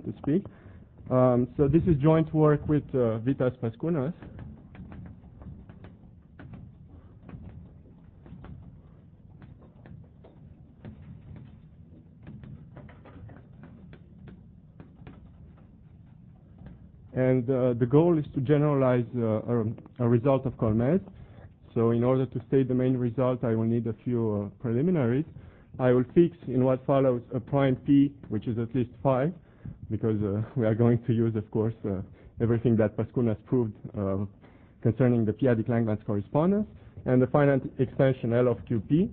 to speak. So this is joint work with Vitas Paskounas. And the goal is to generalize a result of Kolmez. So in order to state the main result, I will need a few preliminaries. I will fix in what follows a prime P, which is at least 5, because we are going to use, of course, everything that Paskounas proved concerning the p-adic Langlands correspondence, and the finite extension L of QP,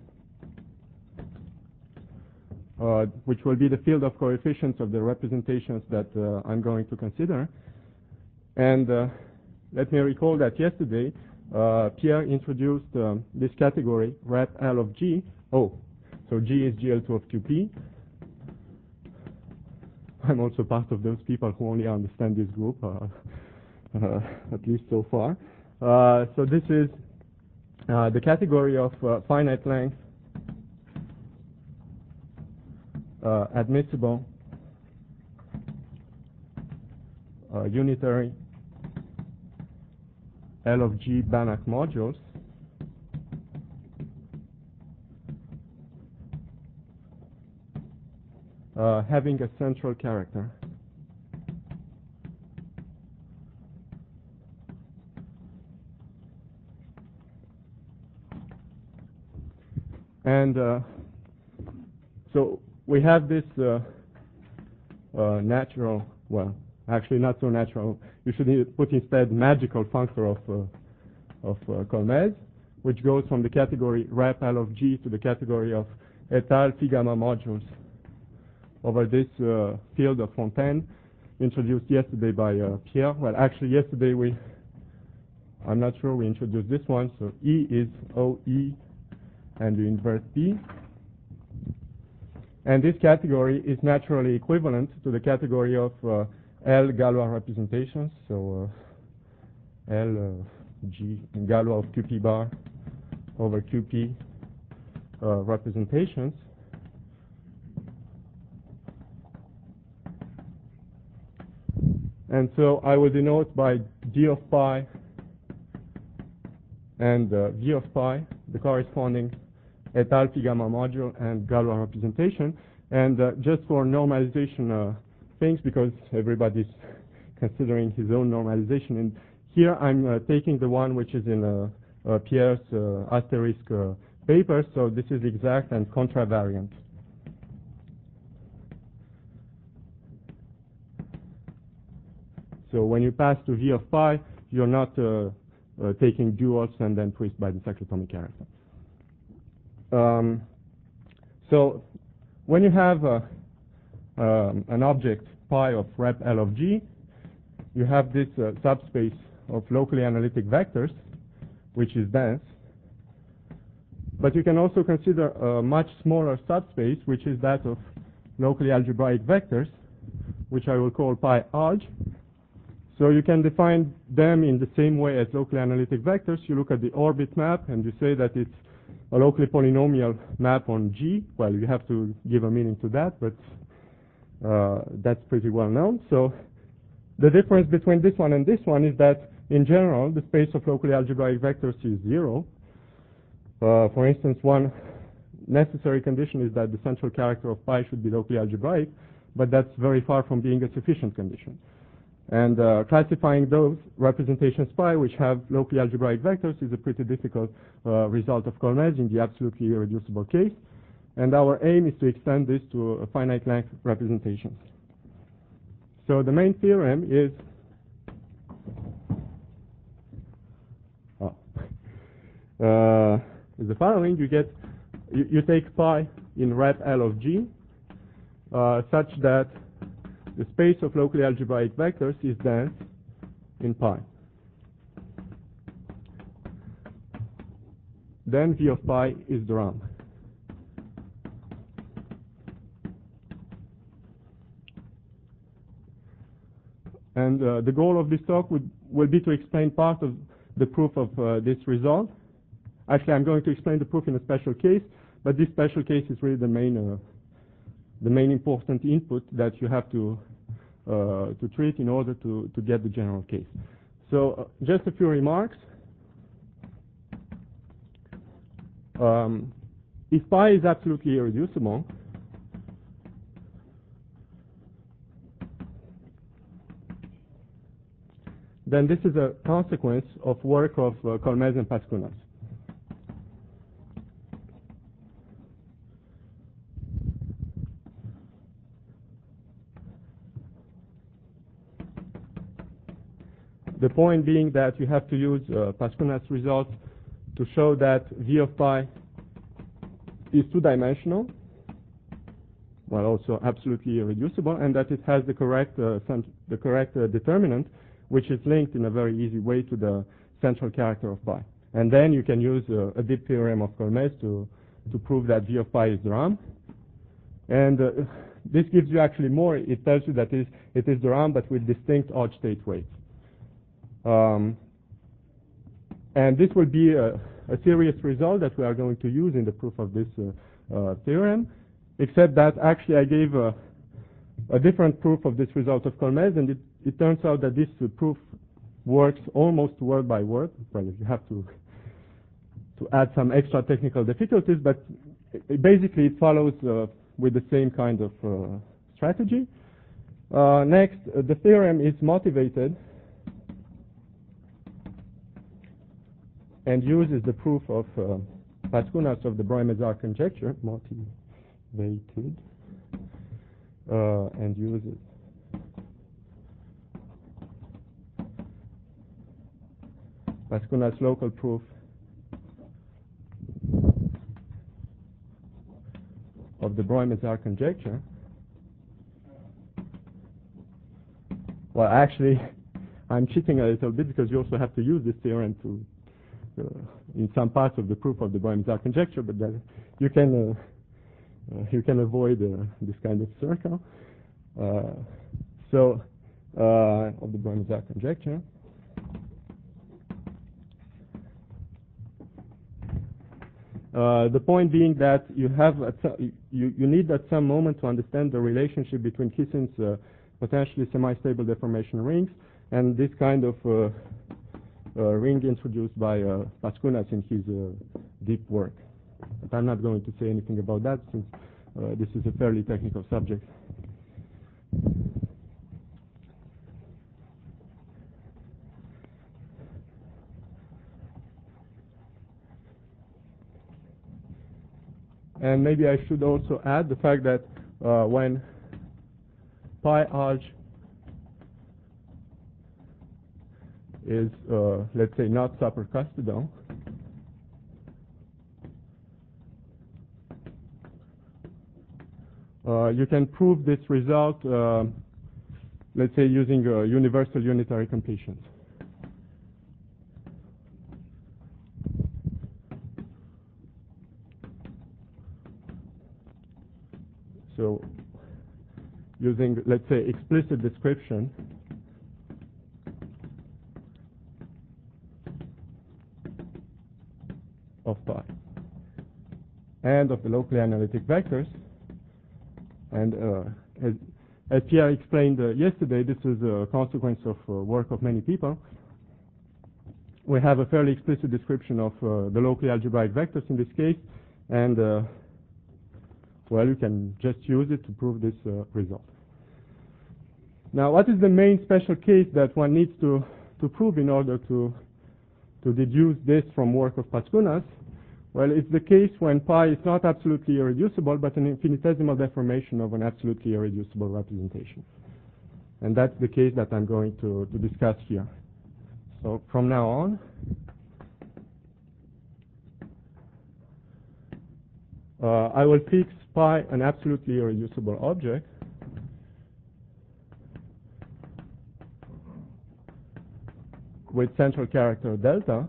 which will be the field of coefficients of the representations that I'm going to consider. And let me recall that yesterday, Pierre introduced this category, rep L of G. Oh, so G is GL2 of QP. I'm also part of those people who only understand this group, at least so far. So this is the category of finite length admissible unitary L of G Banach modules having a central character. And so we have this natural, well, actually not so natural, you should put instead magical functor of Kolmez, which goes from the category rep L of G to the category of étal phi gamma modules over this field of Fontaine introduced yesterday by Pierre. Well, actually yesterday I'm not sure we introduced this one, so E is OE and you invert P. And this category is naturally equivalent to the category of L Galois representations, so L G Galois of QP bar over QP representations. And so I will denote by D of pi and V of pi the corresponding étal phi gamma module and Galois representation. And just for normalization things, because everybody's considering his own normalization, and here I'm taking the one which is in Pierre's asterisk paper, so this is exact and contravariant. So when you pass to V of pi, you're not taking duals and then twist by the cyclotomic character. So when you have an object pi of rep L of G, you have this subspace of locally analytic vectors, which is dense. But you can also consider a much smaller subspace, which is that of locally algebraic vectors, which I will call pi alg. So you can define them in the same way as locally analytic vectors. You look at the orbit map and you say that it's a locally polynomial map on G. Well, you have to give a meaning to that, but that's pretty well known. So the difference between this one and this one is that in general the space of locally algebraic vectors is 0. For instance, one necessary condition is that the central character of pi should be locally algebraic, but that's very far from being a sufficient condition. And classifying those representations pi which have locally algebraic vectors is a pretty difficult result of Kolmez in the absolutely irreducible case. And our aim is to extend this to a finite length representations. So the main theorem is the following. You take pi in rep L of G such that the space of locally algebraic vectors is dense in pi. Then V of pi is the RAM. And the goal of this talk will be to explain part of the proof of this result. Actually, I'm going to explain the proof in a special case, but this special case is really the main important input that you have to to treat in order to get the general case. So just a few remarks. If pi is absolutely irreducible, then this is a consequence of work of Kolmez and Pascunas. The point being that you have to use Pascunas results to show that V of pi is two-dimensional, while also absolutely irreducible, and that it has the correct determinant, which is linked in a very easy way to the central character of pi. And then you can use a deep theorem of Kolmez to prove that V of pi is the RAM. And this gives you actually more. It tells you that it is the RAM, but with distinct odd state weights. And this will be a serious result that we are going to use in the proof of this theorem, except that actually I gave a different proof of this result of Kolmez, and it turns out that this proof works almost word by word. Well, you have to add some extra technical difficulties, but basically it follows with the same kind of strategy. Next, the theorem is motivated and uses the proof of Pascunas of the Breuil-Mézard conjecture, motivated, and uses Pascunas' local proof of the Breuil-Mézard conjecture. Well, actually, I'm cheating a little bit because you also have to use this theorem to in some parts of the proof of the Breuil-Mézard conjecture, but that you can avoid this kind of circle. Of the Breuil-Mézard conjecture. The point being that you have you need at some moment to understand the relationship between Kissin's potentially semi-stable deformation rings and this kind of ring introduced by Pascunas in his deep work. But I'm not going to say anything about that since this is a fairly technical subject. And maybe I should also add the fact that when pi arg is, let's say, not supercustodal, you can prove this result, let's say, using universal unitary completions. So using, let's say, explicit description of pi and of the locally analytic vectors. And as Pierre explained yesterday, this is a consequence of work of many people. We have a fairly explicit description of the locally algebraic vectors in this case, and well, you can just use it to prove this result. Now, what is the main special case that one needs to prove in order to deduce this from work of Pascunas? Well, it's the case when pi is not absolutely irreducible, but an infinitesimal deformation of an absolutely irreducible representation. And that's the case that I'm going to discuss here. So from now on, I will fix pi an absolutely irreducible object with central character delta,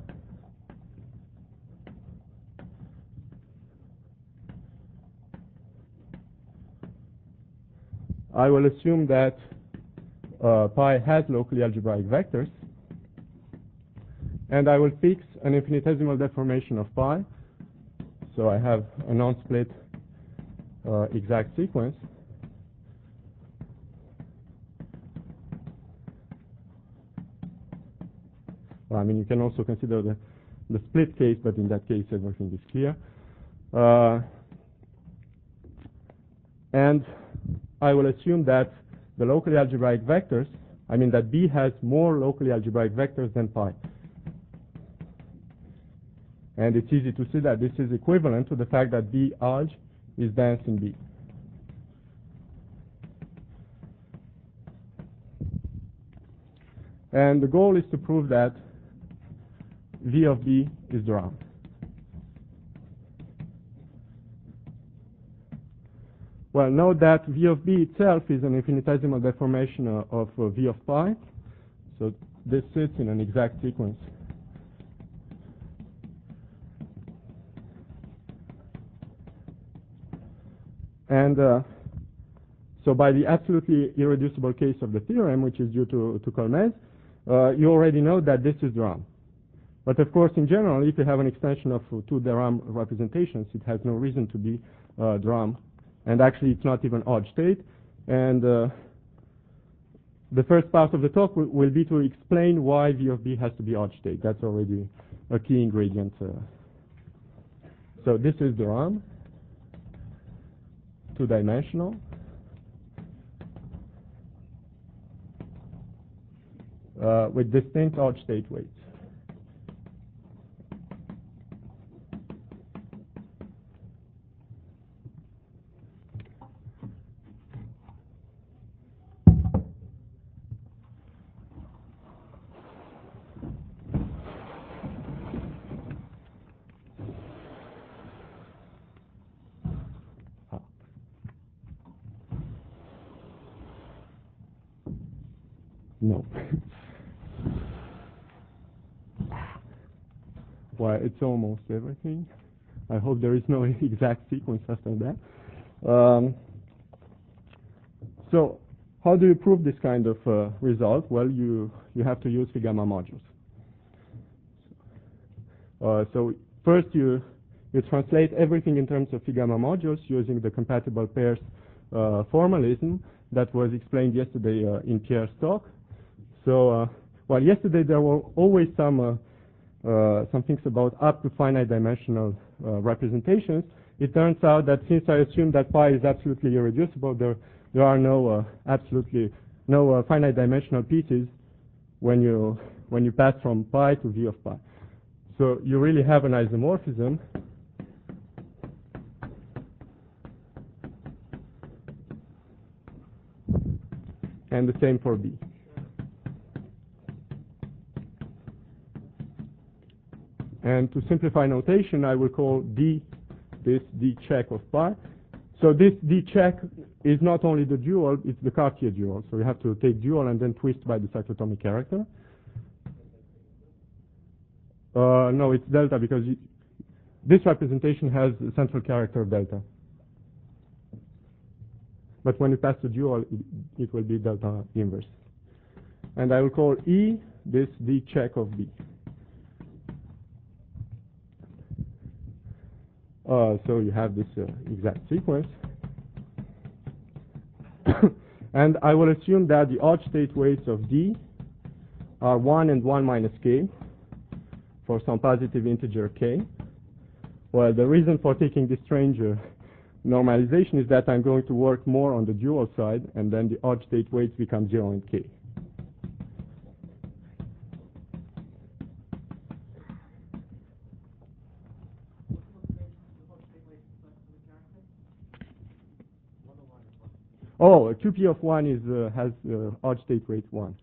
I will assume that pi has locally algebraic vectors, and I will fix an infinitesimal deformation of pi. So I have a non-split exact sequence Well, I mean, you can also consider the split case, but in that case, everything is clear. And I will assume that the locally algebraic vectors, I mean that B has more locally algebraic vectors than pi. And it's easy to see that this is equivalent to the fact that B alg is dense in B. And the goal is to prove that V of B is de Rham. Well, note that V of B itself is an infinitesimal deformation of V of pi. So this sits in an exact sequence. And so by the absolutely irreducible case of the theorem, which is due to Kolmez, you already know that this is de Rham. But of course, in general, if you have an extension of two de Rham representations, it has no reason to be de Rham. And actually, it's not even odd state. And the first part of the talk will be to explain why V of B has to be odd state. That's already a key ingredient. So this is de Rham, two-dimensional. With distinct odd state weights. No. Well, it's almost everything. I hope there is no exact sequence after that. So how do you prove this kind of result? Well, you have to use phi gamma modules. So first you translate everything in terms of phi gamma modules using the compatible pairs formalism that was explained yesterday in Pierre's talk. So, well, yesterday there were always some things about up to finite dimensional representations. It turns out that since I assume that pi is absolutely irreducible, there are no finite dimensional pieces when you pass from pi to V of pi. So you really have an isomorphism. And the same for B. And to simplify notation, I will call D this D check of pi. So this D check is not only the dual, it's the Cartier dual. So you have to take dual and then twist by the cyclotomic character. No, it's delta because this representation has a central character of delta. But when you pass to dual, it will be delta inverse. And I will call E this D check of B. So you have this exact sequence. And I will assume that the odd state weights of D are 1 and 1 minus k for some positive integer k. Well, the reason for taking this strange normalization is that I'm going to work more on the dual side, and then the odd state weights become 0 and k. Oh, QP of 1 has odd state weight 1.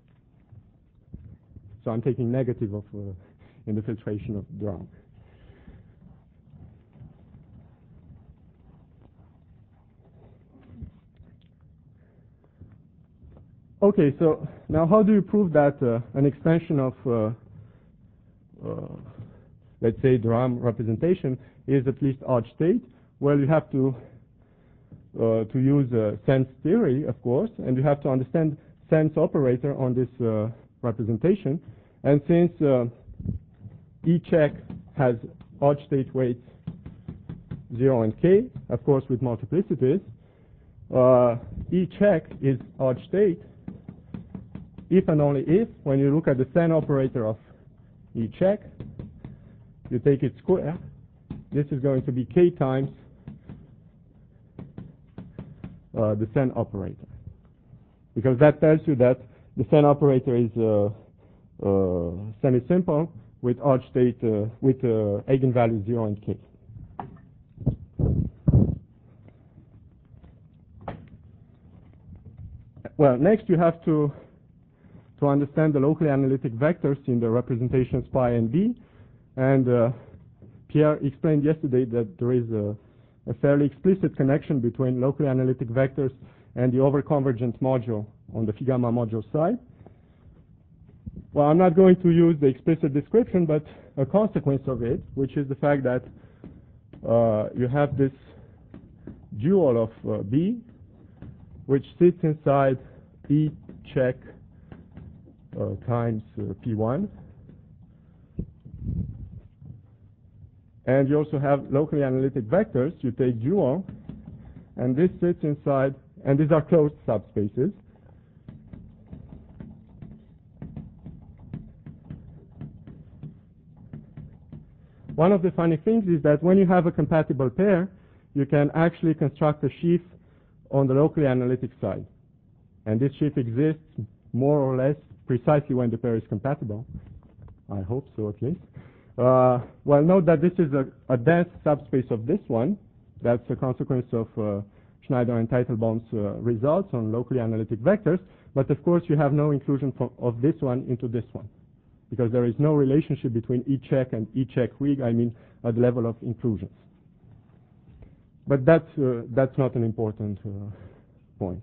So I'm taking negative of in the filtration of de Rham. Okay, so now how do you prove that an extension of, let's say, de Rham representation is at least odd state? Well, you have to use sense theory, of course, and you have to understand sense operator on this representation. And since E check has odd state weights 0 and k, of course with multiplicities, E check is odd state if and only if, when you look at the sen operator of E check, you take its square. This is going to be k times the sen operator, because that tells you that the sen operator is semi-simple with odd state with eigenvalues 0 and k. Well, next you have to understand the locally analytic vectors in the representations pi and b, and Pierre explained yesterday that there is a fairly explicit connection between locally analytic vectors and the overconvergent module on the phi gamma module side. Well, I'm not going to use the explicit description, but a consequence of it, which is the fact that you have this dual of B, which sits inside E check times P1. And you also have locally analytic vectors. You take dual, and this sits inside, and these are closed subspaces. One of the funny things is that when you have a compatible pair, you can actually construct a sheaf on the locally analytic side. And this sheaf exists more or less precisely when the pair is compatible. I hope so, at least. Well, note that this is a dense subspace of this one. That's a consequence of Schneider and Teitelbaum's results on locally analytic vectors. But of course, you have no inclusion of this one into this one, because there is no relationship between E check and E check Wig, I mean, at the level of inclusions. But that's not an important point.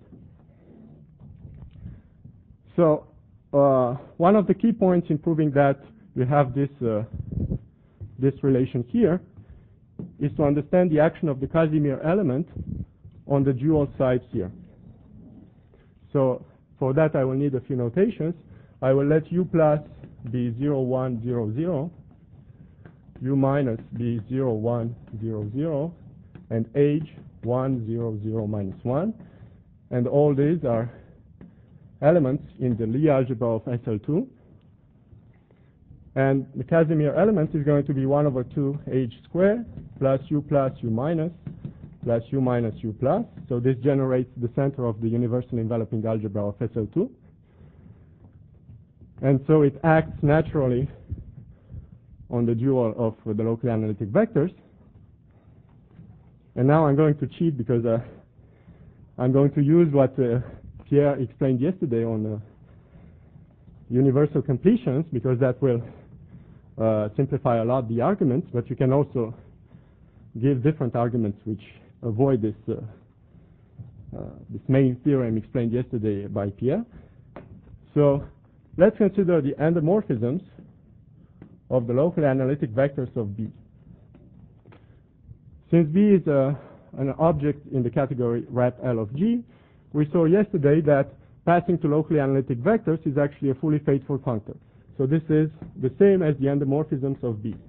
So one of the key points in proving that you have this relation here is to understand the action of the Casimir element on the dual side here. So for that, I will need a few notations. I will let U plus be 0, 1, 0, 0, U minus be 0, 1, 0, 0, and H 1, 0, 0, minus 1. And all these are elements in the Lie algebra of SL2. And the Casimir element is going to be 1 over 2 H squared plus U minus plus U minus U plus. So this generates the center of the universal enveloping algebra of SL2. And so it acts naturally on the dual of the locally analytic vectors. And now I'm going to cheat, because I'm going to use what Pierre explained yesterday on universal completions, because that will simplify a lot the arguments, but you can also give different arguments which avoid this main theorem explained yesterday by Pierre. So let's consider the endomorphisms of the locally analytic vectors of B. Since B is an object in the category rep L of G, we saw yesterday that passing to locally analytic vectors is actually a fully faithful functor. So this is the same as the endomorphisms of B.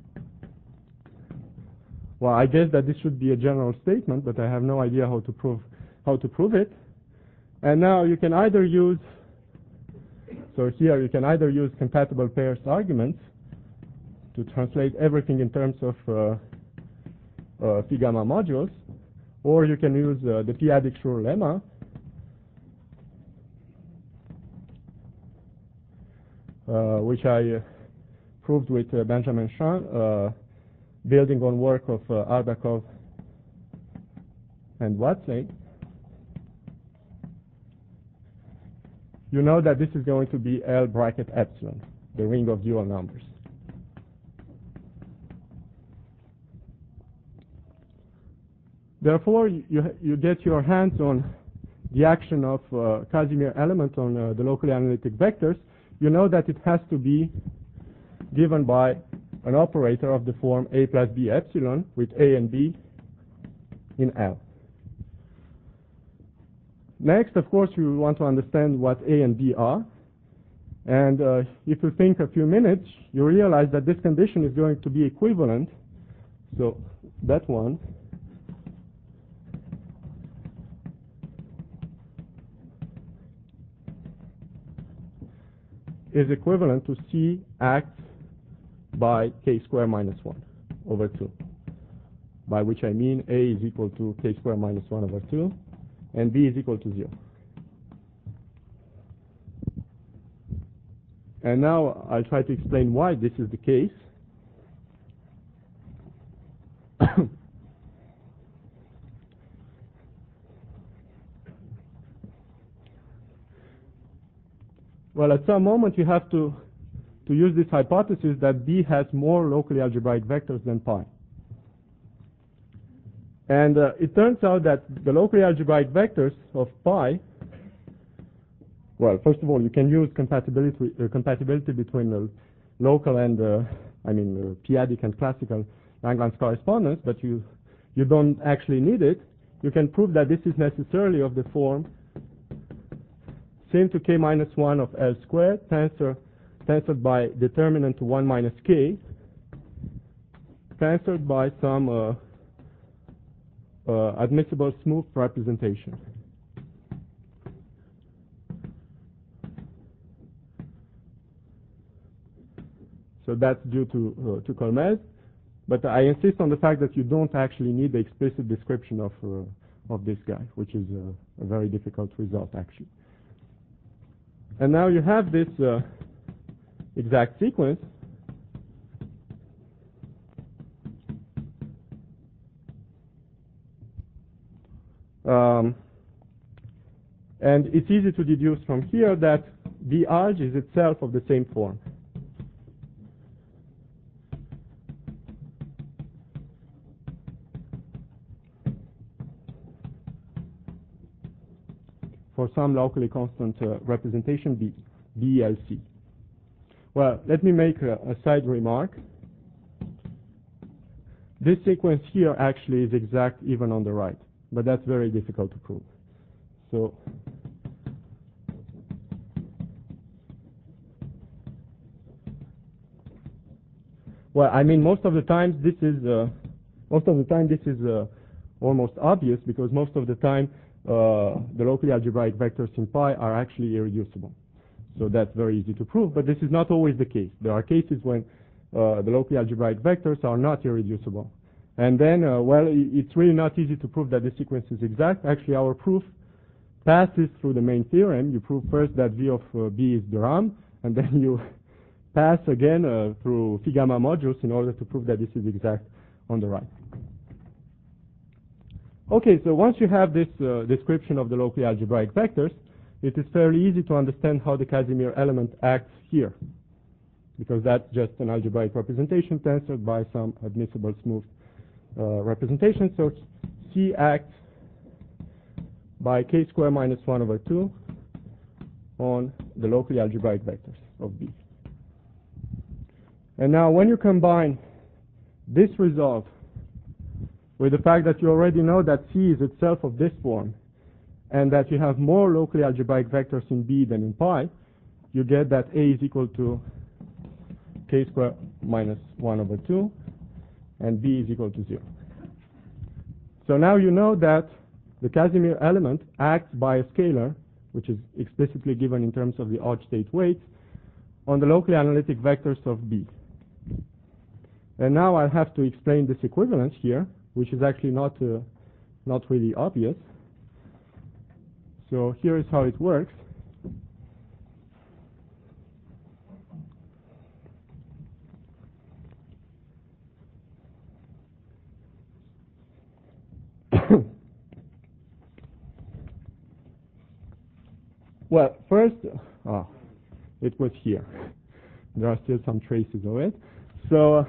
Well, I guess that this should be a general statement, but I have no idea how to prove it. And now you can either use, so here you can either use compatible pairs arguments to translate everything in terms of phi gamma modules, or you can use the P-Adic-Schur lemma, which I proved with Benjamin Chan, building on work of Arbakov and Watzlawick. You know that this is going to be L bracket epsilon, the ring of dual numbers. Therefore, you get your hands on the action of Casimir element on the locally analytic vectors. You know that it has to be given by an operator of the form A plus B epsilon with A and B in L. Next, of course, you want to understand what A and B are. And if you think a few minutes, you realize that this condition is going to be equivalent. So that one is equivalent to C acts by k squared minus 1 over 2, by which I mean A is equal to k squared minus 1 over 2, and B is equal to 0. And now I'll try to explain why this is the case. Well, at some moment you have to use this hypothesis that B has more locally algebraic vectors than pi. And it turns out that the locally algebraic vectors of pi, well, first of all, you can use compatibility between the local and, p-adic and classical Langlands correspondence, but you don't actually need it. You can prove that this is necessarily of the form sim to k minus 1 of L squared, tensored by determinant to 1 minus k, tensored by some admissible smooth representation. So that's due to Kolmez, but I insist on the fact that you don't actually need the explicit description of this guy, which is a very difficult result actually. And now you have this exact sequence. And it's easy to deduce from here that B alg is itself of the same form. For some locally constant representation B, BLC. Well, let me make a side remark. This sequence here actually is exact even on the right, but that's very difficult to prove. So, well, I mean, most of the time this is almost obvious, because most of the time the locally algebraic vectors in pi are actually irreducible. So that's very easy to prove, but this is not always the case. There are cases when the locally algebraic vectors are not irreducible. And then, well, it's really not easy to prove that the sequence is exact. Actually, our proof passes through the main theorem. You prove first that V of B is de Rham, and then you pass again through phi gamma modulus in order to prove that this is exact on the right. Okay, so once you have this description of the locally algebraic vectors, it is fairly easy to understand how the Casimir element acts here, because that's just an algebraic representation tensored by some admissible smooth representation. So C acts by k squared minus 1 over 2 on the locally algebraic vectors of B. And now when you combine this result with the fact that you already know that C is itself of this form, and that you have more locally algebraic vectors in B than in pi, you get that A is equal to k squared minus 1 over 2, and B is equal to 0. So now you know that the Casimir element acts by a scalar, which is explicitly given in terms of the odd state weights, on the locally analytic vectors of B. And now I have to explain this equivalence here, which is actually not really obvious. So here is how it works. Well, first, it was here. There are still some traces of it. So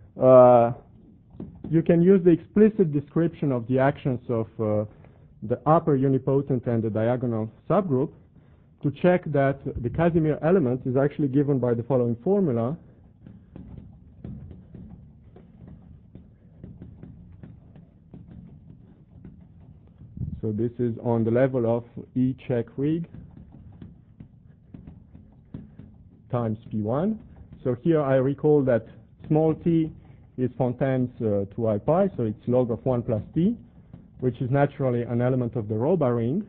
you can use the explicit description of the actions of the upper unipotent and the diagonal subgroup to check that the Casimir element is actually given by the following formula. So this is on the level of E check Rig times P1. So here I recall that small t is Fontaine's 2i pi, so it's log of 1 plus t, which is naturally an element of the Roba ring.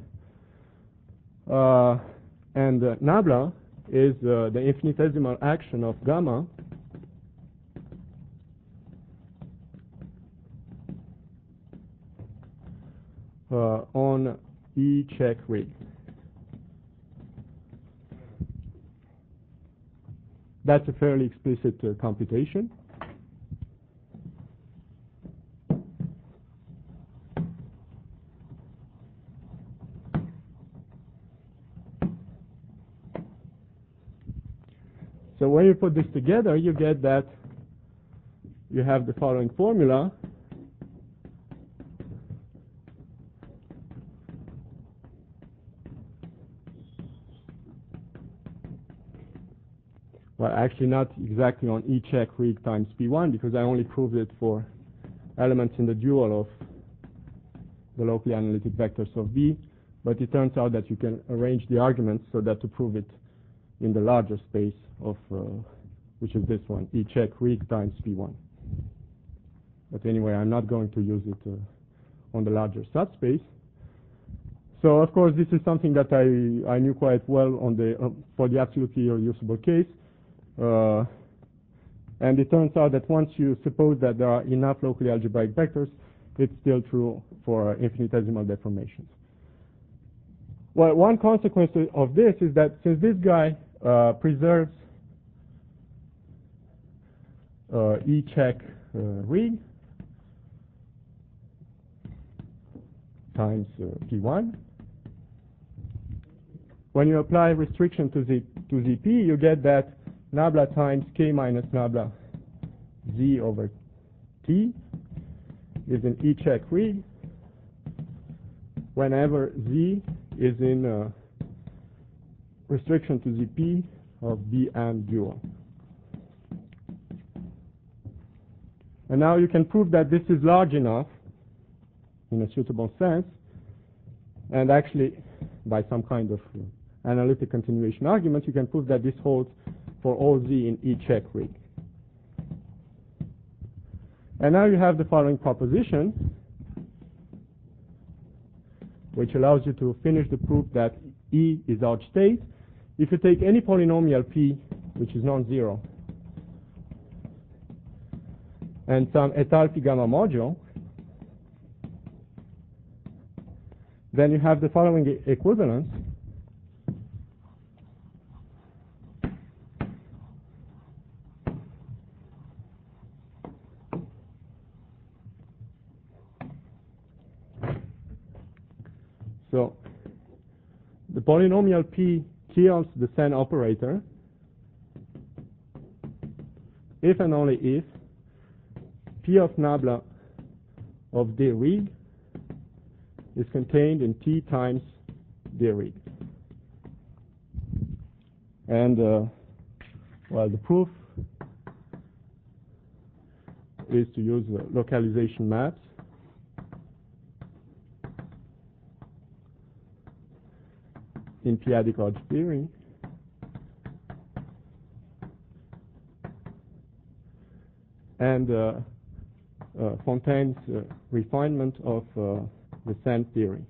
And nabla is the infinitesimal action of gamma on E check rig. That's a fairly explicit computation. So when you put this together, you get that you have the following formula. Well, actually not exactly on E check rig times P1 because I only proved it for elements in the dual of the locally analytic vectors of V, but it turns out that you can arrange the arguments so that to prove it in the larger space of, which is this one, E check rig times P1. But anyway, I'm not going to use it on the larger subspace. So of course, this is something that I knew quite well on the for the absolutely irreducible case. And it turns out that once you suppose that there are enough locally algebraic vectors, it's still true for infinitesimal deformations. Well, one consequence of this is that since this guy preserves E check rig times P1, when you apply restriction to ZP, you get that nabla times K minus nabla Z over T is an E check rig whenever Z is in restriction to ZP of B and dual. And now you can prove that this is large enough in a suitable sense, and actually by some kind of analytic continuation argument, you can prove that this holds for all Z in E check rig. And now you have the following proposition, which allows you to finish the proof that E is Hodge state. If you take any polynomial P, which is non-zero, and some etalphi gamma module, then you have the following equivalence. So the polynomial P kills the Sen operator if and only if P of nabla of D rig is contained in T times D rig. And well, the proof is to use localization maps. In p-adic Hodge theory, and Fontaine's refinement of the Sen theory.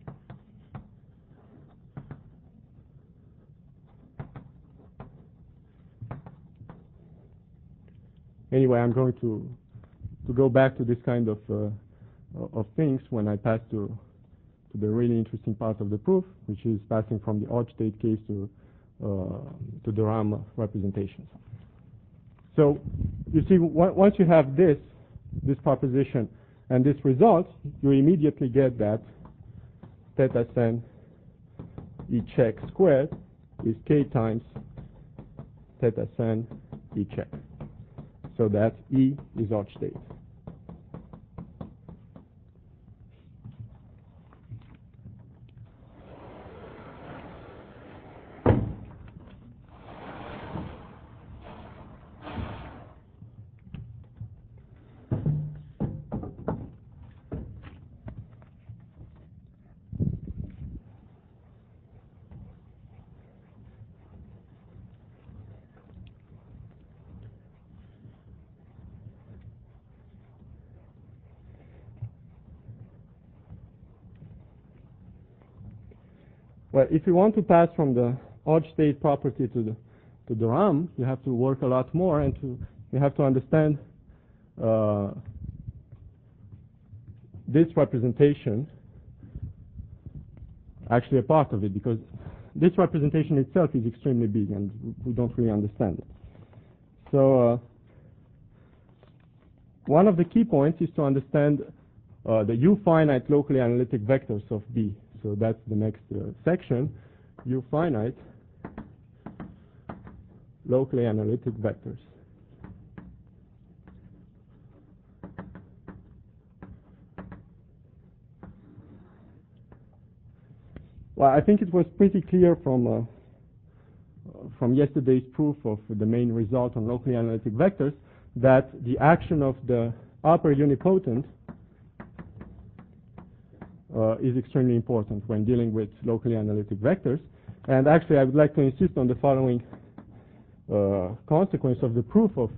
Anyway, I'm going to go back to this kind of things when I pass to the really interesting part of the proof, which is passing from the Hodge state case to the RAM representations. So you see, once you have this proposition and this result, you immediately get that theta sen E check squared is K times theta sen E check. So that E is Hodge state. Well, if you want to pass from the Hodge state property to the RAM, you have to work a lot more, and you have to understand this representation actually a part of it, because this representation itself is extremely big and we don't really understand it. So one of the key points is to understand the U-finite locally analytic vectors of B. So that's the next section, U-finite locally analytic vectors. Well, I think it was pretty clear from yesterday's proof of the main result on locally analytic vectors that the action of the upper unipotent is extremely important when dealing with locally analytic vectors. And actually, I would like to insist on the following consequence of the proof of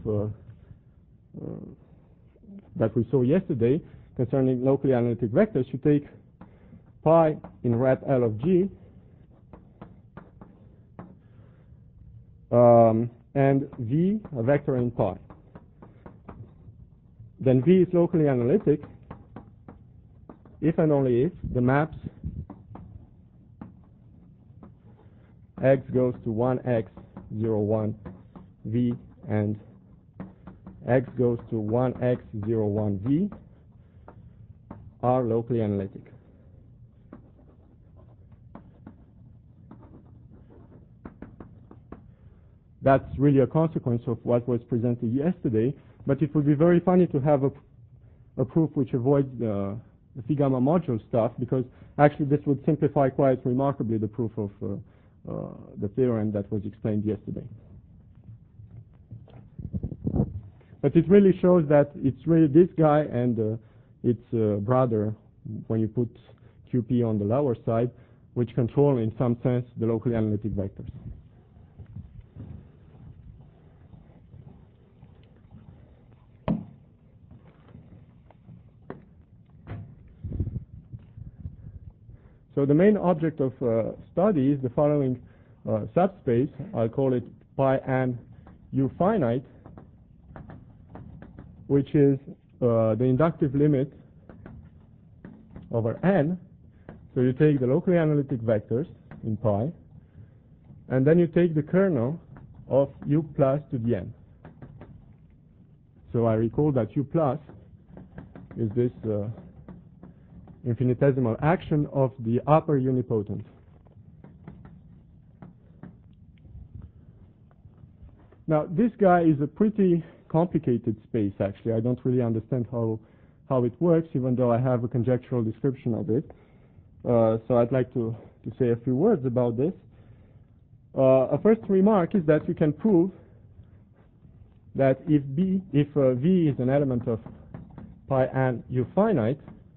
that we saw yesterday concerning locally analytic vectors. You take pi in rep L of G and V, a vector in pi. Then V is locally analytic if and only if the maps x goes to 1x, 0, 1, V and x goes to 1x, 0, 1, V are locally analytic. That's really a consequence of what was presented yesterday, but it would be very funny to have a proof which avoids the phi gamma module stuff, because actually this would simplify quite remarkably the proof of the theorem that was explained yesterday. But it really shows that it's really this guy and its brother, when you put QP on the lower side, which control in some sense the locally analytic vectors. So the main object of study is the following subspace. I'll call it pi n U finite, which is the inductive limit over n. So you take the locally analytic vectors in pi, and then you take the kernel of U plus to the n. So I recall that U plus is this infinitesimal action of the upper unipotent. Now, this guy is a pretty complicated space, actually. I don't really understand how it works, even though I have a conjectural description of it. So I'd like to say a few words about this. A first remark is that you can prove that if V is an element of pi n U finite,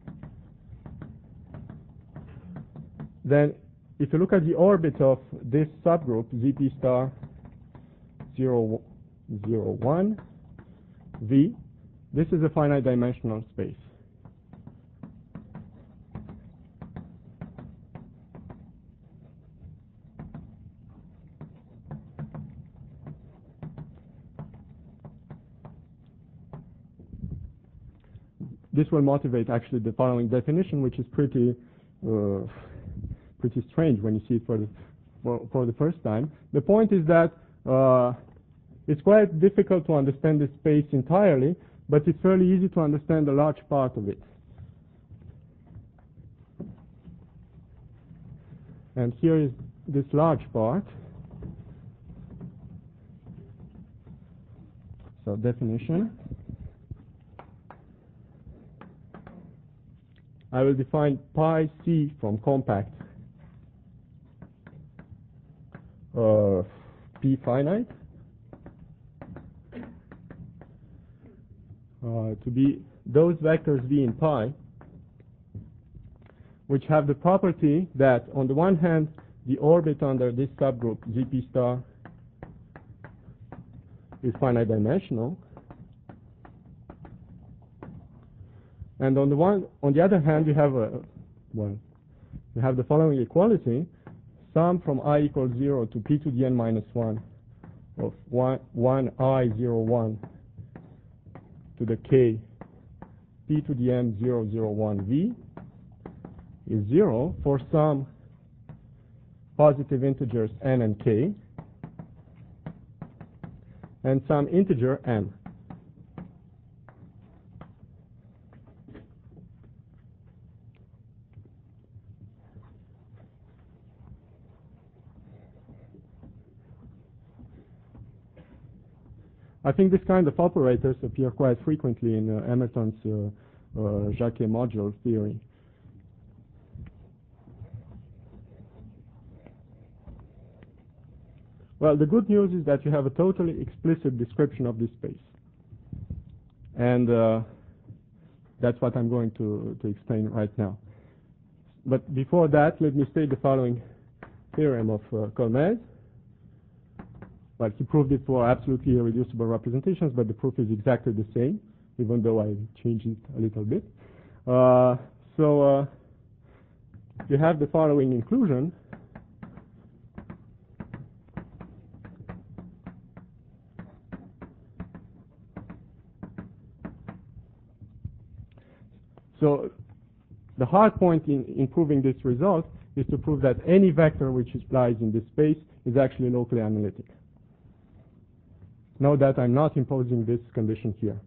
then if you look at the orbit of this subgroup, Zp star 0, 0, 1, V, this is a finite dimensional space. This will motivate actually the following definition, which is pretty strange when you see it for the first time. The point is that it's quite difficult to understand this space entirely, but it's fairly easy to understand a large part of it. And here is this large part. So definition. I will define pi c from compact P finite to be those vectors V in pi which have the property that on the one hand the orbit under this subgroup Zp star is finite dimensional, and on the other hand you have the following equality: sum from I equals 0 to p to the n minus 1 of 1 I 0 1 to the k p to the n 0 0 1 v is 0 for some positive integers n and k, and some integer m. I think this kind of operators appear quite frequently in Emerton's Jacquet module theory. Well, the good news is that you have a totally explicit description of this space. And that's what I'm going to explain right now. But before that, let me state the following theorem of Kolmez. Well, he proved it for absolutely irreducible representations, but the proof is exactly the same, even though I changed it a little bit. So you have the following inclusion. So the hard point in proving this result is to prove that any vector which lies in this space is actually locally analytic. Note that I'm not imposing this condition here.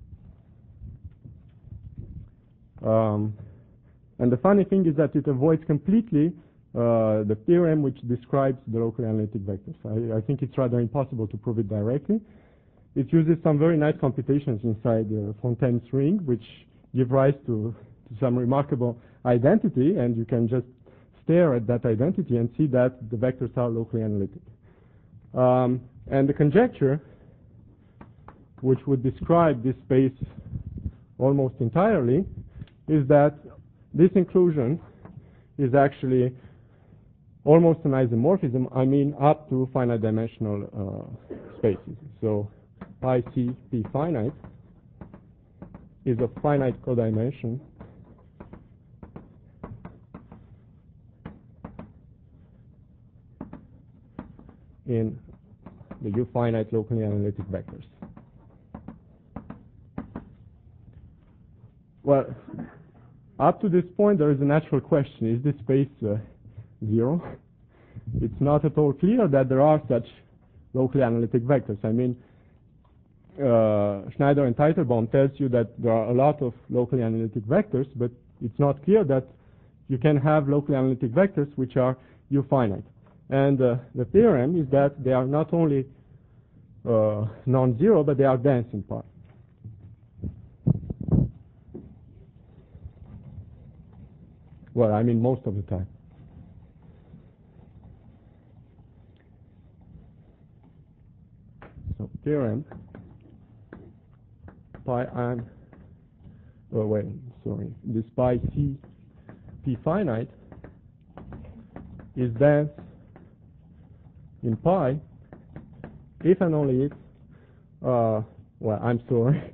And the funny thing is that it avoids completely the theorem which describes the locally analytic vectors. I think it's rather impossible to prove it directly. It uses some very nice computations inside Fontaine's ring, which give rise to some remarkable identity, and you can just stare at that identity and see that the vectors are locally analytic. And the conjecture, which would describe this space almost entirely, is that this inclusion is actually almost an isomorphism, I mean up to finite dimensional spaces. So pi c p finite is of finite codimension in the U finite locally analytic vectors. Well, up to this point, there is a natural question. Is this space zero? It's not at all clear that there are such locally analytic vectors. I mean, Schneider and Teitelbaum tells you that there are a lot of locally analytic vectors, but it's not clear that you can have locally analytic vectors which are U finite. And the theorem is that they are not only non-zero, but they are dense in pi. Well, I mean most of the time. So theorem pi n, oh wait, sorry, this pi c p finite is dense in pi if and only if, well, I'm sorry,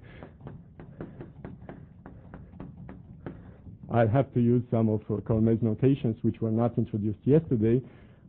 I'll have to use some of Kolmez notations which were not introduced yesterday.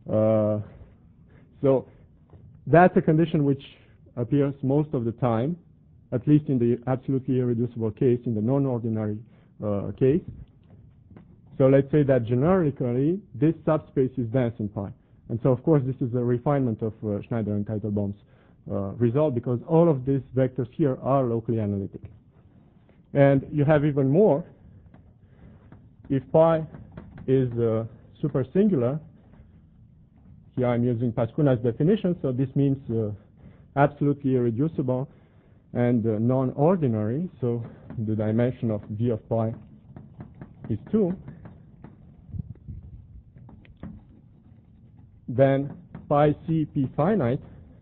So that's a condition which appears most of the time, at least in the absolutely irreducible case, in the non-ordinary case. So let's say that generically this subspace is dense in pi. And so of course this is a refinement of Schneider and Teitelbaum's result, because all of these vectors here are locally analytic. And you have even more. If pi is super singular, here I'm using Pascuna's definition, so this means absolutely irreducible and non-ordinary, so the dimension of V of pi is 2, then pi c p finite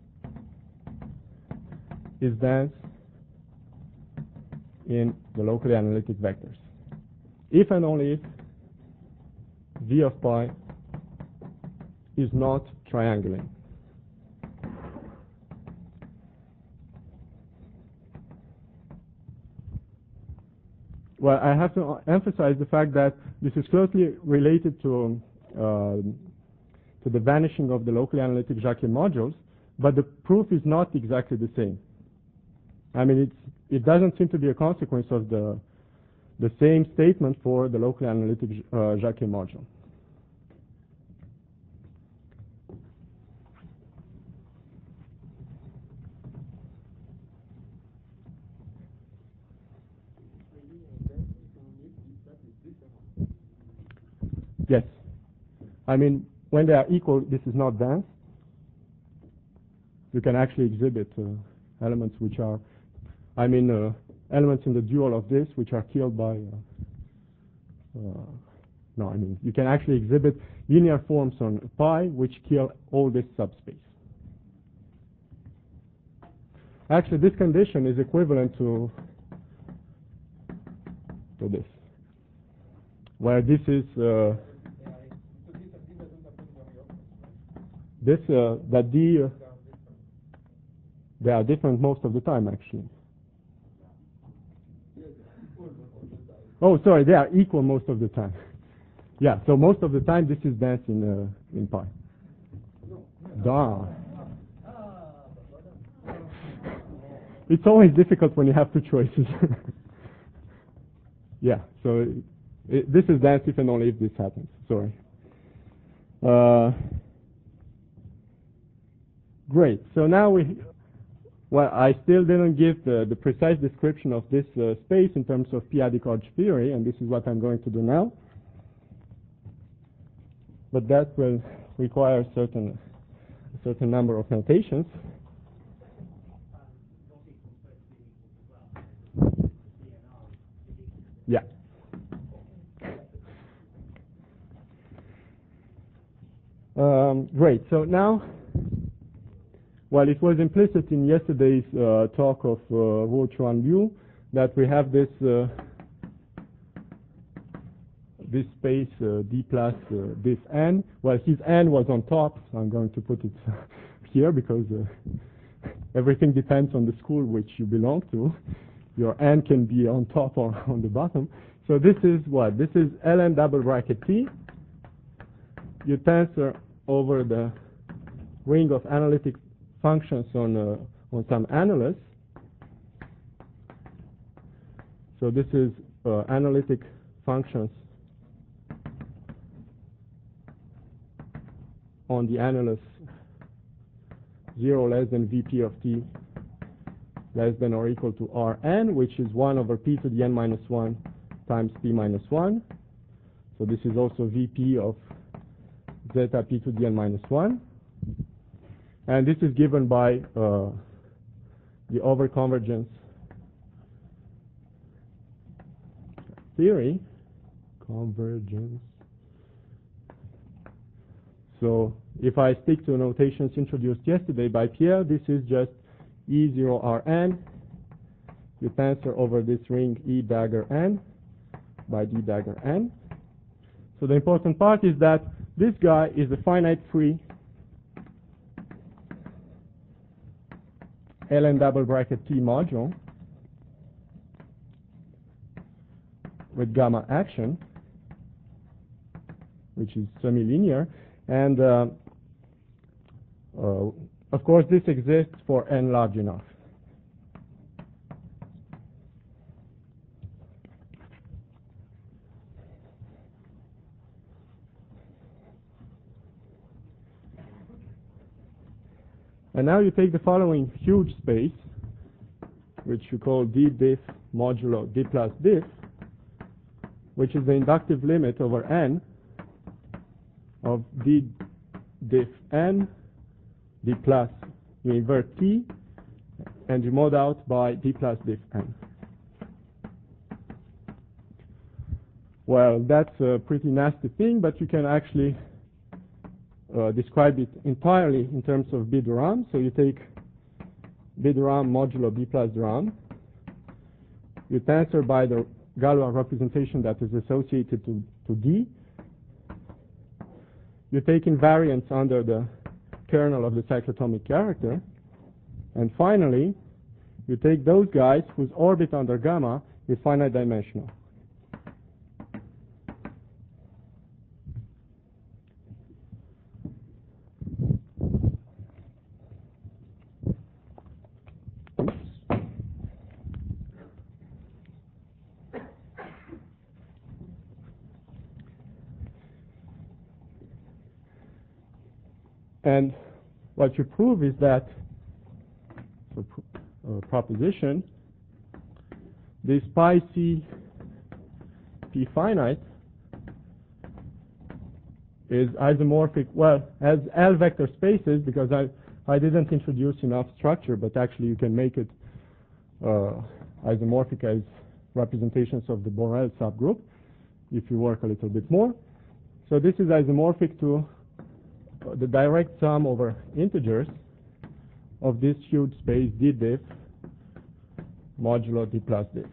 is dense in the locally analytic vectors, if and only if V of pi is not triangulating. Well, I have to emphasize the fact that this is closely related to the vanishing of the locally analytic Jacquet modules, but the proof is not exactly the same. I mean, it doesn't seem to be a consequence of the same statement for the locally analytic Jacquet module. I mean, when they are equal, this is not dense. You can actually exhibit elements which are, elements in the dual of this which are killed by, you can actually exhibit linear forms on pi which kill all this subspace. Actually, this condition is equivalent to this, where this is that D they are different most of the time, actually. Oh, sorry, they are equal most of the time. Yeah, so most of the time this is dense in pi. It's always difficult when you have two choices. Yeah, so this is dense if and only if this happens. Sorry. Great. So now I still didn't give the precise description of this space in terms of p-adic Hodge theory, and this is what I'm going to do now. But that will require a certain number of notations. Yeah. Great. So now, well, it was implicit in yesterday's talk of Wu Chuan Liu that we have this space D plus this n. Well, his n was on top, so I'm going to put it here because everything depends on the school which you belong to. Your n can be on top or on the bottom. So this is what? This is ln double bracket T. You tensor over the ring of analytic functions on some annulus. So this is analytic functions on the annulus 0 less than Vp of t less than or equal to Rn, which is 1 over p to the n minus 1 times p minus 1. So this is also Vp of zeta p to the n minus 1. And this is given by the overconvergence theory. Convergence. So if I stick to notations introduced yesterday by Pierre, this is just E0Rn. You tensor over this ring E dagger n by D dagger n. So the important part is that this guy is a finite free ln double bracket T module with gamma action, which is semi-linear. And of course, this exists for n large enough. And now you take the following huge space, which you call d diff modulo d plus diff, which is the inductive limit over n of d diff n, d plus, you invert t, and you mod out by d plus diff n. Well, that's a pretty nasty thing, but you can actually describe it entirely in terms of B Durand. So you take B Durand modulo B plus Durand. You tensor by the Galois representation that is associated to D. You take invariance under the kernel of the cyclotomic character. And finally, you take those guys whose orbit under gamma is finite dimensional. And what you prove is that, proposition, this pi c p finite is isomorphic, well, has L vector spaces, because I didn't introduce enough structure, but actually you can make it isomorphic as representations of the Borel subgroup if you work a little bit more. So this is isomorphic to the direct sum over integers of this huge space d diff modulo d plus diff.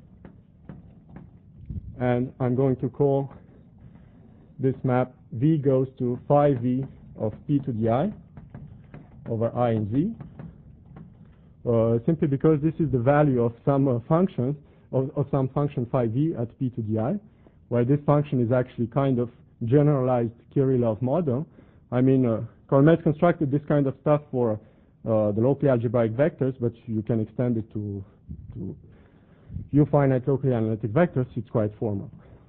And I'm going to call this map V goes to phi V of p to the I over I in Z, simply because this is the value of some function, of some function phi V at p to the I, where this function is actually kind of generalized Kirillov model. I mean, Colmetz constructed this kind of stuff for the locally algebraic vectors, but you can extend it to U-finite locally analytic vectors. It's quite formal.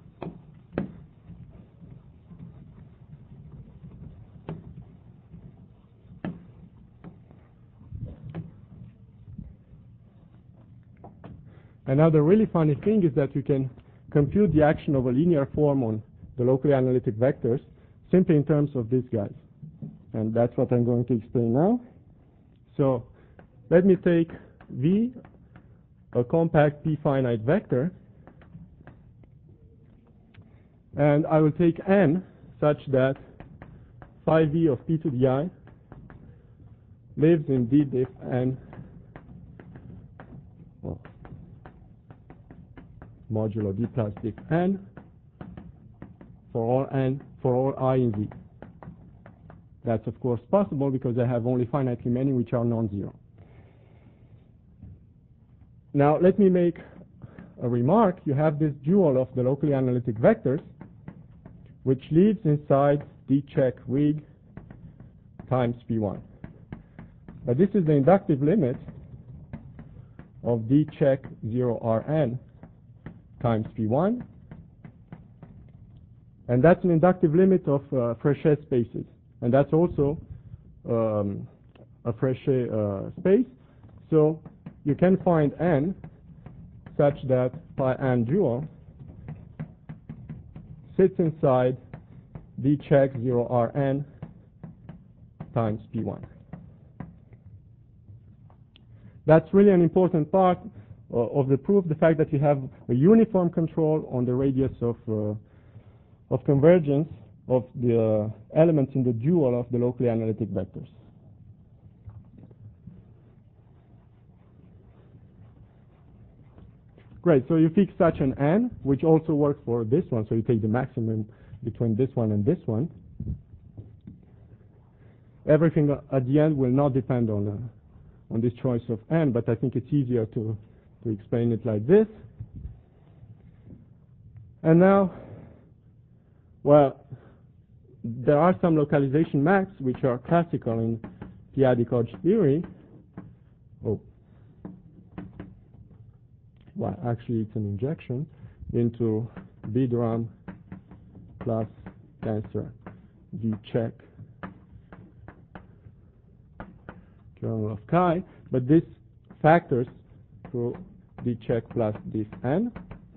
Another really funny thing is that you can compute the action of a linear form on the locally analytic vectors simply in terms of these guys. And that's what I'm going to explain now. So let me take V, a compact p-finite vector, and I will take n such that phi V of p to the I lives in d diff n modulo d plus diff n for all I in Z. That's of course possible because I have only finitely many which are non-zero. Now let me make a remark. You have this dual of the locally analytic vectors which lives inside d check rig times P1. But this is the inductive limit of d check 0 Rn times P1, and that's an inductive limit of Frechet spaces, and that's also a Frechet space. So you can find n such that pi n dual sits inside d check 0 Rn times P1. That's really an important part of the proof, the fact that you have a uniform control on the radius of convergence of the elements in the dual of the locally analytic vectors. Great, so you fix such an n, which also works for this one, so you take the maximum between this one and this one. Everything at the end will not depend on this choice of n, but I think it's easier to explain it like this. And now, well, there are some localization maps which are classical in p-adic-Hodge theory. Oh, well, actually it's an injection into B drum plus tensor D check kernel of chi, but this factors to D check plus diff n,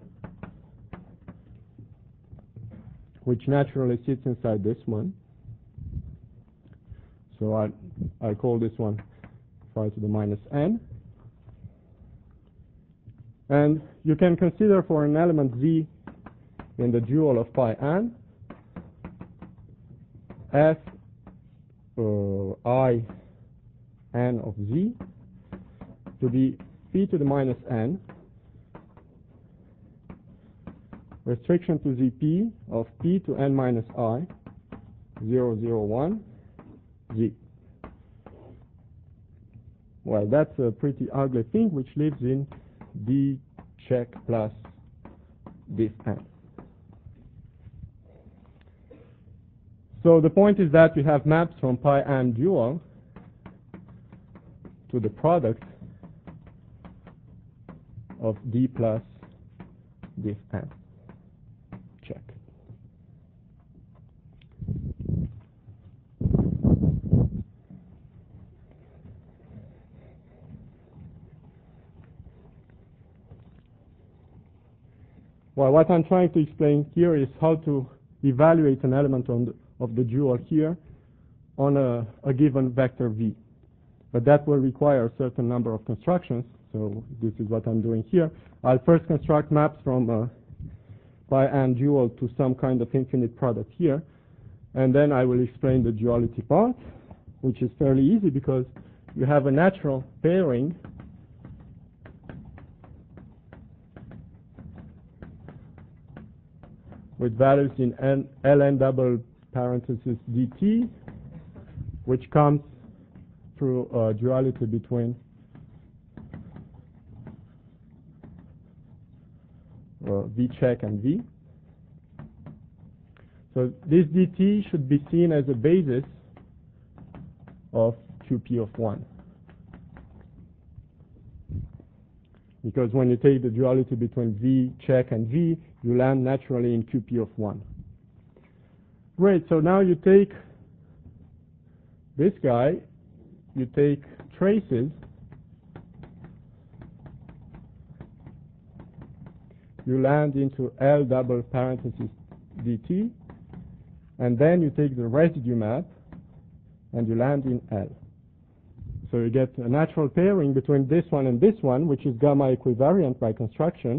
which naturally sits inside this one. So I call this one phi to the minus n. And you can consider for an element Z in the dual of pi n, f I n of Z to be p to the minus n, restriction to Zp of p to n minus I, 0, 0, 1, Z. Well, that's a pretty ugly thing which lives in D check plus diff n. So the point is that you have maps from pi n dual to the product of D plus diff n. Check. Well, what I'm trying to explain here is how to evaluate an element on of the dual here on a given vector v. But that will require a certain number of constructions, so this is what I'm doing here. I'll first construct maps from pi n dual to some kind of infinite product here, and then I will explain the duality part, which is fairly easy because you have a natural pairing with values in ln double parenthesis dt, which comes through duality between v check and v. So this dt should be seen as a basis of qp of 1. Because when you take the duality between v check and v, you land naturally in qp of 1. Great, so now you take this guy, you take traces, you land into L double parenthesis dt, and then you take the residue map, and you land in L. So you get a natural pairing between this one and this one, which is gamma equivariant by construction.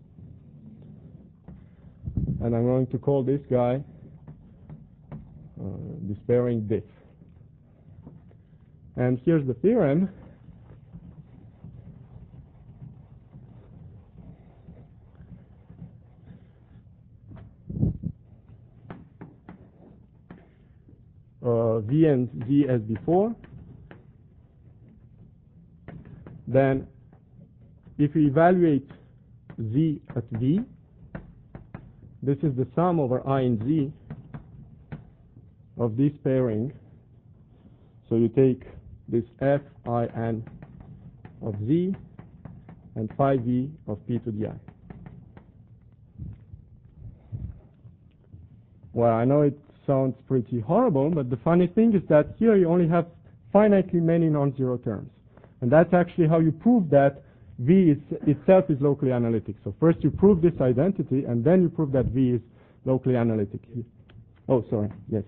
And I'm going to call this guy, this pairing diff. And here's the theorem. V and Z as before. Then if we evaluate Z at V, this is the sum over I in Z of this pairing. So you take this F I n of Z and phi V of P to the I. Well, I know it sounds pretty horrible, but the funny thing is that here you only have finitely many non-zero terms. And that's actually how you prove that V itself is locally analytic. So first you prove this identity, and then you prove that V is locally analytic. Oh, sorry, yes.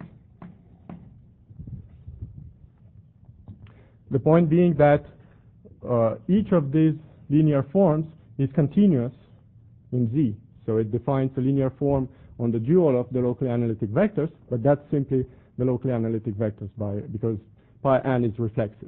The point being that each of these linear forms is continuous in Z. So it defines a linear form on the dual of the locally analytic vectors, but that's simply the locally analytic vectors because pi n is reflexive.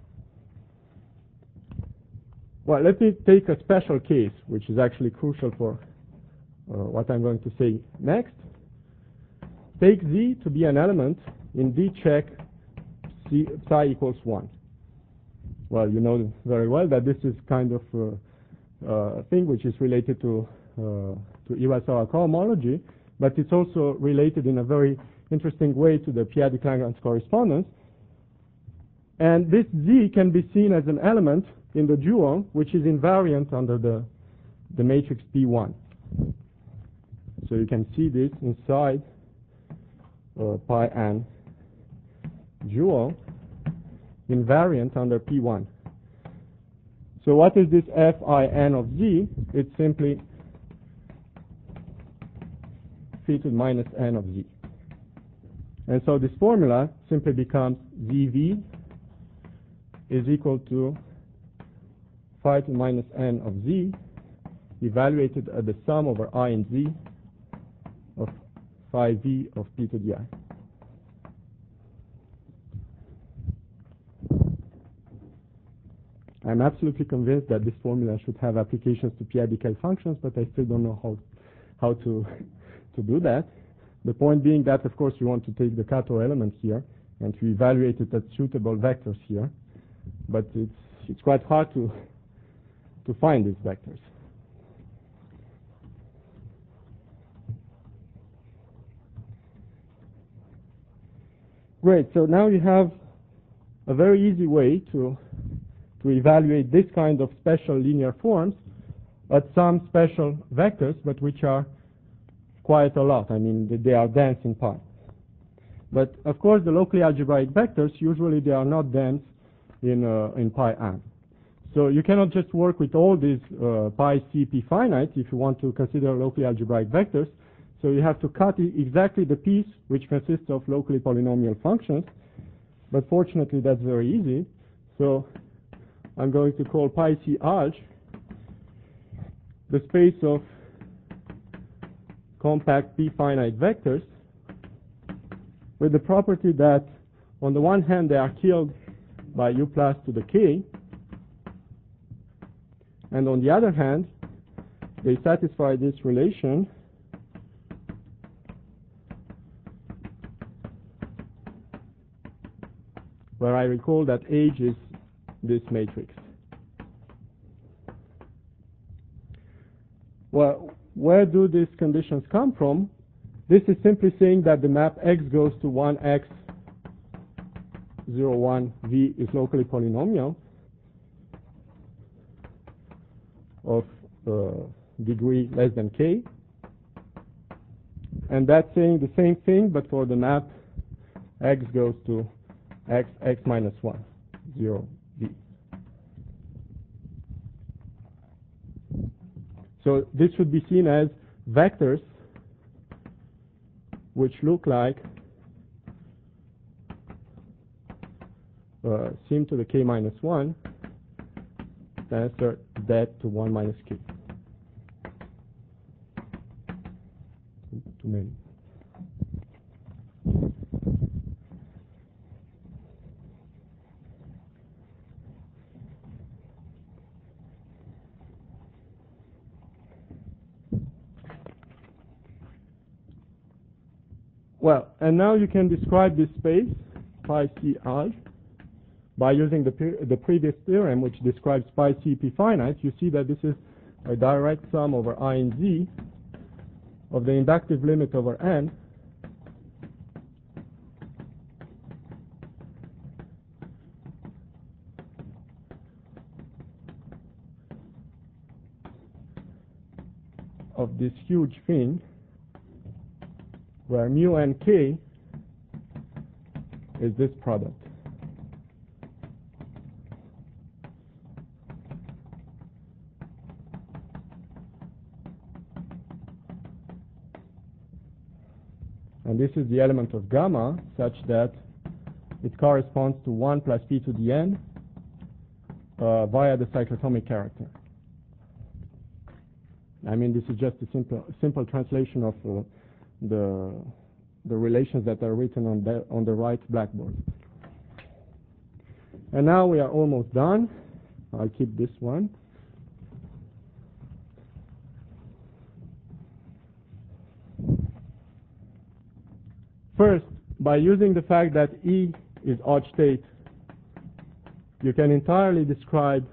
Well, let me take a special case, which is actually crucial for what I'm going to say next. Take Z to be an element in D check psi equals 1. Well, you know very well that this is kind of a thing which is related to Iwasawa cohomology, but it's also related in a very interesting way to the P-Adic-Lagrange correspondence. And this Z can be seen as an element in the dual, which is invariant under the matrix P1. So you can see this inside pi n dual, invariant under P1. So what is this Fin of Z? It's simply phi to the minus n of Z. And so this formula simply becomes ZV is equal to phi to the minus n of Z evaluated at the sum over I in Z of phi V of P to the I. I'm absolutely convinced that this formula should have applications to P-Adic functions, but I still don't know how to do that. The point being that, of course, you want to take the Kato element here and to evaluate it at suitable vectors here, but it's quite hard to find these vectors. Great, so now you have a very easy way to evaluate this kind of special linear forms at some special vectors, but which are quite a lot. I mean, they are dense in pi. But of course, the locally algebraic vectors, usually they are not dense in pi n. So you cannot just work with all these pi c p finite if you want to consider locally algebraic vectors. So you have to cut exactly the piece which consists of locally polynomial functions. But fortunately, that's very easy. So I'm going to call pi c alg the space of compact p finite vectors with the property that on the one hand they are killed by u plus to the k, and on the other hand they satisfy this relation where I recall that H is this matrix. Well, where do these conditions come from? This is simply saying that the map X goes to 1x 0, 1 V is locally polynomial of degree less than k. And that's saying the same thing, but for the map X goes to x minus 1, 0, V. So this should be seen as vectors which look like sim to the k minus 1 transfer that to 1 minus k. Too many. Well, and now you can describe this space, pi c alg, by using the previous theorem which describes pi c p finite. You see that this is a direct sum over I in z of the inductive limit over n of this huge thing where mu and k is this product. And this is the element of gamma such that it corresponds to 1 plus p to the n via the cyclotomic character. I mean, this is just a simple translation of the relations that are written on the right blackboard. And now we are almost done. I'll keep this one. First, by using the fact that E is odd state, you can entirely describe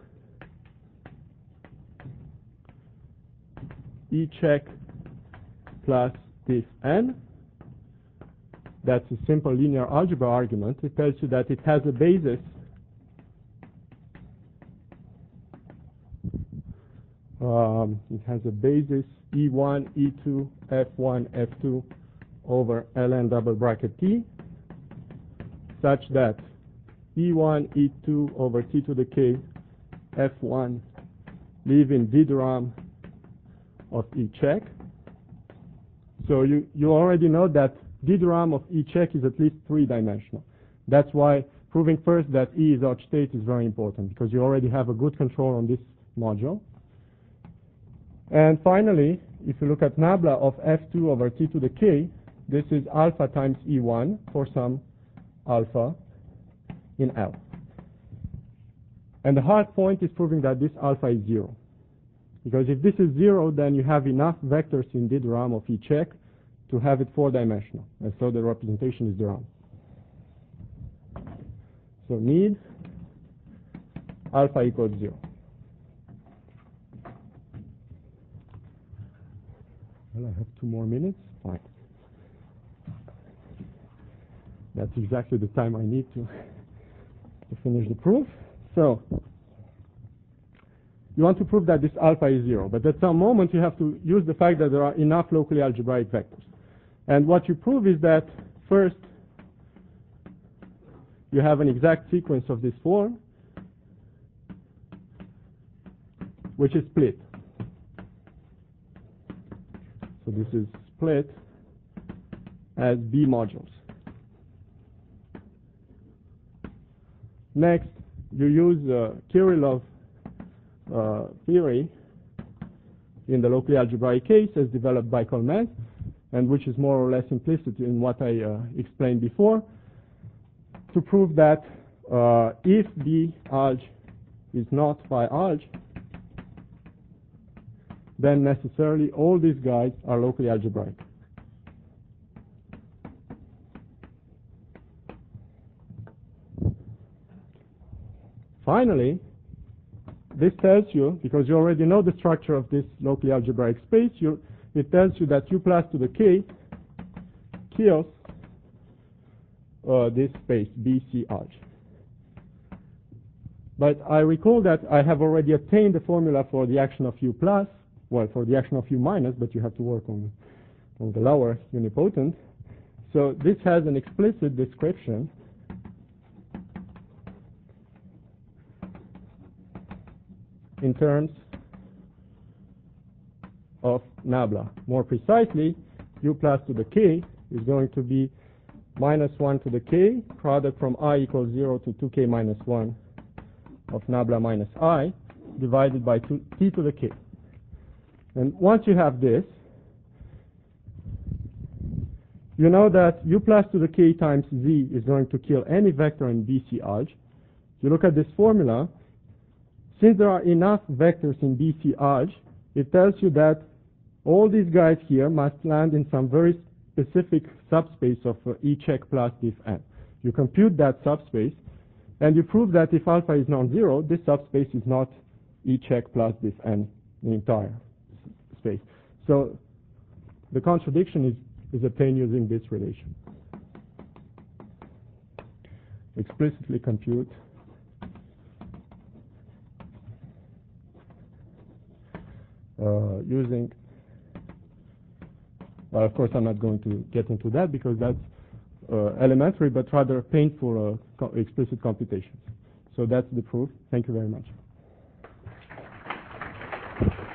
E check plus this n. That's a simple linear algebra argument. It tells you that it has a basis E1, E2, F1, F2 over ln double bracket T, such that E1, E2 over T to the K, F1 live in D-ram of E check. So you already know that D-ram of E check is at least 3-dimensional. That's why proving first that E is odd state is very important, because you already have a good control on this module. And finally, if you look at nabla of F2 over T to the K, this is alpha times E1 for some alpha in L. And the hard point is proving that this alpha is 0. Because if this is 0, then you have enough vectors in D-ram of E check to have it 4-dimensional. And so the representation is D-ram. So need alpha equals 0. Well, I have 2 more minutes. Fine. That's exactly the time I need to finish the proof. So you want to prove that this alpha is 0, but at some moment you have to use the fact that there are enough locally algebraic vectors. And what you prove is that first you have an exact sequence of this form which is split. So this is split as B modules. Next, you use Kirillov theory in the locally algebraic case as developed by Coleman, and which is more or less implicit in what I explained before, to prove that if B alg is not phi alg, then necessarily all these guys are locally algebraic. Finally, this tells you, because you already know the structure of this locally algebraic space, it tells you that U plus to the K kills this space BC alg. But I recall that I have already obtained the formula for the action of U plus, well, for the action of U minus, but you have to work on the lower unipotent. So this has an explicit description in terms of nabla. More precisely, U plus to the K is going to be minus 1 to the K, product from I equals 0 to 2K minus 1 of nabla minus I, divided by T to the K. And once you have this, you know that U plus to the K times Z is going to kill any vector in BC alg. You look at this formula. Since there are enough vectors in BC alg, it tells you that all these guys here must land in some very specific subspace of E check plus diff n. You compute that subspace, and you prove that if alpha is non-zero, this subspace is not E check plus diff n, the entire space. So the contradiction is obtained using this relation. Explicitly compute using, well, of course I'm not going to get into that because that's elementary but rather painful explicit computations. So that's the proof. Thank you very much.